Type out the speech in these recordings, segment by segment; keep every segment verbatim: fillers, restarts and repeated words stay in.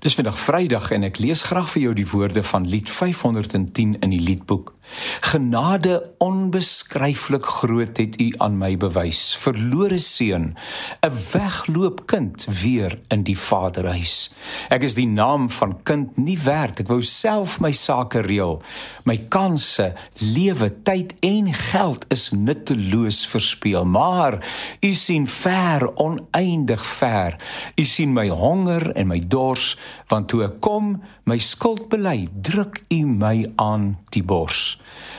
Dis vandag Vrydag en ek lees graag vir jou die woorde van lied vyfhonderdtien in die liedboek. Genade onbeskryflik groot het u aan my bewys, verlore seun, 'n wegloopkind weer in die vaderhuis. Ek is die naam van kind nie werd, ek wou self my sake reël. My kanse, lewe, tyd en geld is nutteloos verspeel, maar u sien ver, oneindig ver. U sien my honger en my dors, want toe ek kom, my skuld bely, druk u my aan die bors.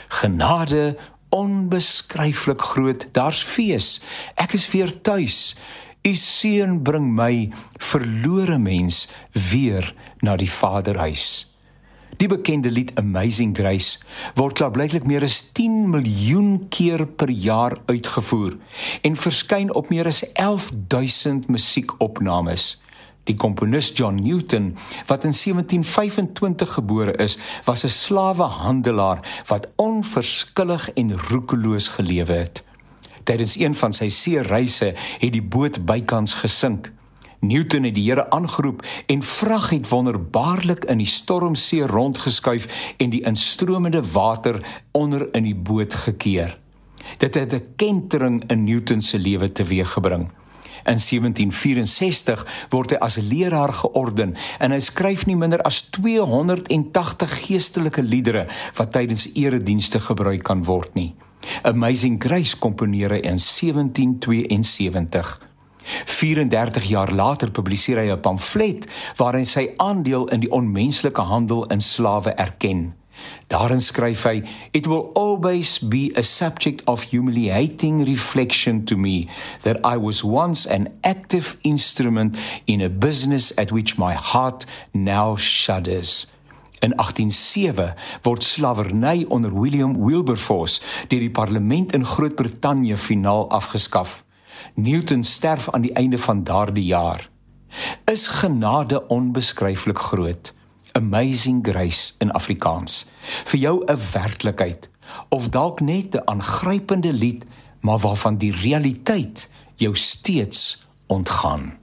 Genade, onbeskryflik groot, daar's fees, ek is weer tuis. U seun bring my, verlore mens, weer na die vaderhuis. Die bekende lied Amazing Grace word klaarblyklik meer as tien miljoen keer per jaar uitgevoer en verskyn op meer as elf duisend musiekopnames. Die komponis John Newton, wat in sewentien vyfentwintig gebore is, was 'n slawehandelaar wat onverskillig en roekeloos gelewe het. Tydens een van sy seereise het die boot bykans gesink. Newton het die Here aangeroep en vrag het wonderbaarlik in die stormsee rondgeskuif en die instromende water onder in die boot gekeer. Dit het 'n kentering in Newton se lewe teweeggebring. In sewentien vyf-en-sestig word hy as leraar georden en hy skryf nie minder as tweehonderdtagtig geestelike liedere wat tydens eredienste gebruik kan word nie. Amazing Grace komponeer hy in sewentien tweeënsewentig. vierendertig jaar later publiseer hy 'n pamflet waarin sy aandeel in die onmenslike handel in slawe erken. Daarin skryf hy, "It will always be a subject of humiliating reflection to me that I was once an active instrument in a business at which my heart now shudders." In agtien sewe word slawerny onder William Wilberforce deur die parlement in Groot-Brittanje finaal afgeskaf. Newton sterf aan die einde van daardie jaar. Is genade onbeskryflik groot? Amazing Grace in Afrikaans. Vir jou 'n werklikheid, of dalk net 'n aangrypende lied, maar waarvan die realiteit jou steeds ontgaan.